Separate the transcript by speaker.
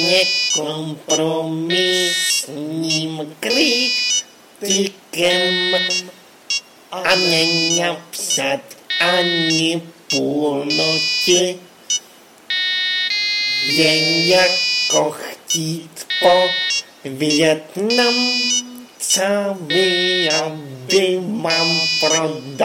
Speaker 1: nekompromisním kritikem a nenapsat ani půlnoci, jen jako chtít po Vietnamcovi, aby mám prodat.